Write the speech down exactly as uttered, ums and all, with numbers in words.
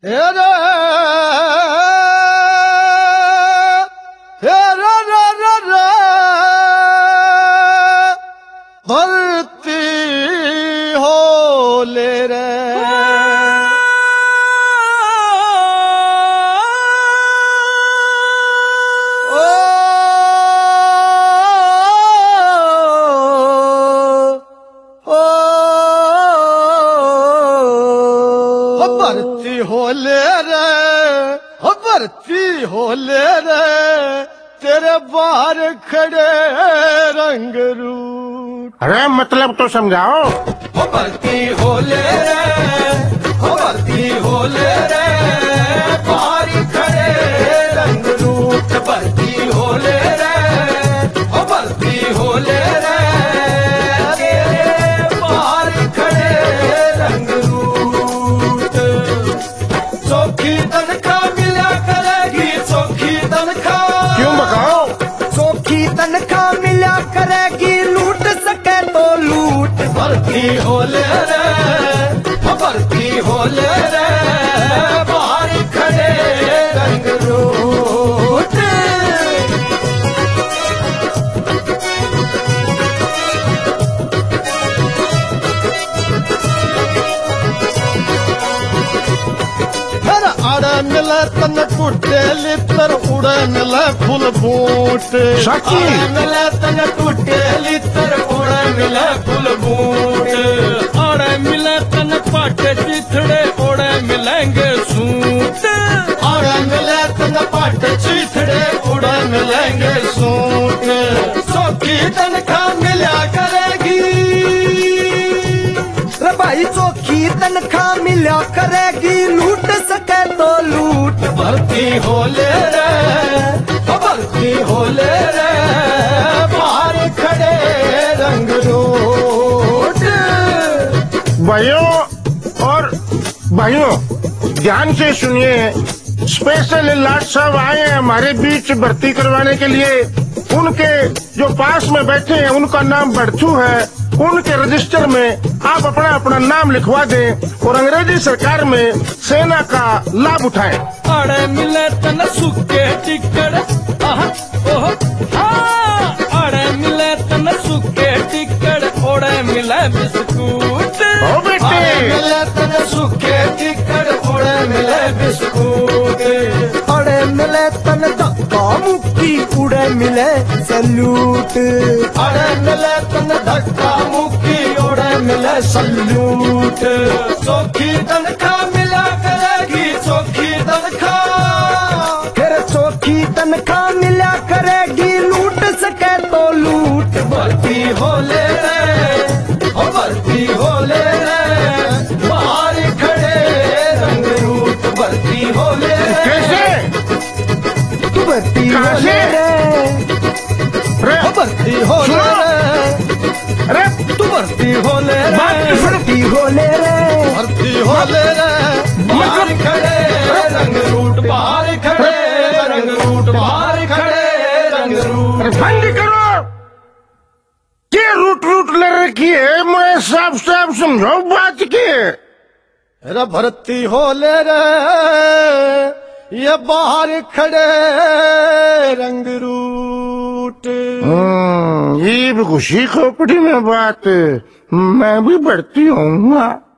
हे रे हे रे रे रे रे भरती हो ले रे भरती हो ले रे हो भरती हो ले रे तेरे बाहर खड़े रंग रूप। अरे मतलब तो समझाओ। हो भरती हो ले रे हो भरती हो ले रे बाहर खड़े रंग रूप। भरती हो ले रे हो भरती हो ले रे तेरे बाहर खड़े रंग रूप। चौखी तनख्वाह मिला करेगी चौखी तनख्वाह। क्यों बताओ? चौखी तनख्वाह मिला करेगी लूट सके तो लूट। भर्ती हो ले रे भर्ती हो ले रे बाहर खड़े रंग रूट। आड़े मिले तन टूटे लितर उड़े मिले फूल बूट। सच्ची? मिले तन टूटे लितर उड़े मिले फूल बूट। आड़े मिले तन पाटे चिथड़े ओड़े मिलेंगे सूट। आड़े मिले तन पाटे चिथड़े उड़े मिलेंगे सूट। चौखी तनख्वाह मिला करेगी रे भाई चौखी तनख्वाह मिला करेगी लूट सके तो लूट। भर्ती हो ले रे भर्ती हो ले रे बाहर खड़े रंग रूट। भाइयों और भाइयों ध्यान से सुनिए, स्पेशल लाट साहब आए हैं हमारे बीच भर्ती करवाने के लिए। उनके जो पास में बैठे हैं उनका नाम बड़थू है। उनके रजिस्टर में आप अपना अपना नाम लिखवा दें और अंग्रेजी सरकार में सेना का लाभ उठाएं। आड़े मिले तन सुखे टिकड़ आहा ओह हाँ। आड़े मिले तन सुखे टिकड़ ओड़े मिले बिस्कुट। ओ बेटे मिले तन सूखे टिकड़ ओड़े मिले बिस्कुट। ओड़े मिले तन धक्का मुक्की उड़े मिले सैल्यूट। ओड़े मिले तन धक्का मुक्की उड़े मिले सैल्यूट। चौखी तनख्वाह मिला करेगी चौखी तनख्वाह। फिर चौखी तनख्वाह मिला करेगी लूट सके तो लूट। भर्ती हो ले रे हो भर्ती हो ले रे बाहर खड़े रंग रूट। भर्ती हो ले रे कैसे तू भर्ती हो ले रे रे हो भर्ती हो ले रे अरे तू भर्ती हो ले रे भर्ती हो ले रे भर्ती हो ले रे बाहर खड़े रंग रूट। बाहर खड़े रंग रूट बाहर खड़े रंग रूट। अरे बंद करो ये रूट रूट ले रखी है। मैं साफ साफ समझाओ बात की। अरे भर्ती हो ले रे ये बाहर खड़े रंग रूट। हम्म, ये भी खुशी खोपड़ी में बात मैं भी बढ़ती हूँ।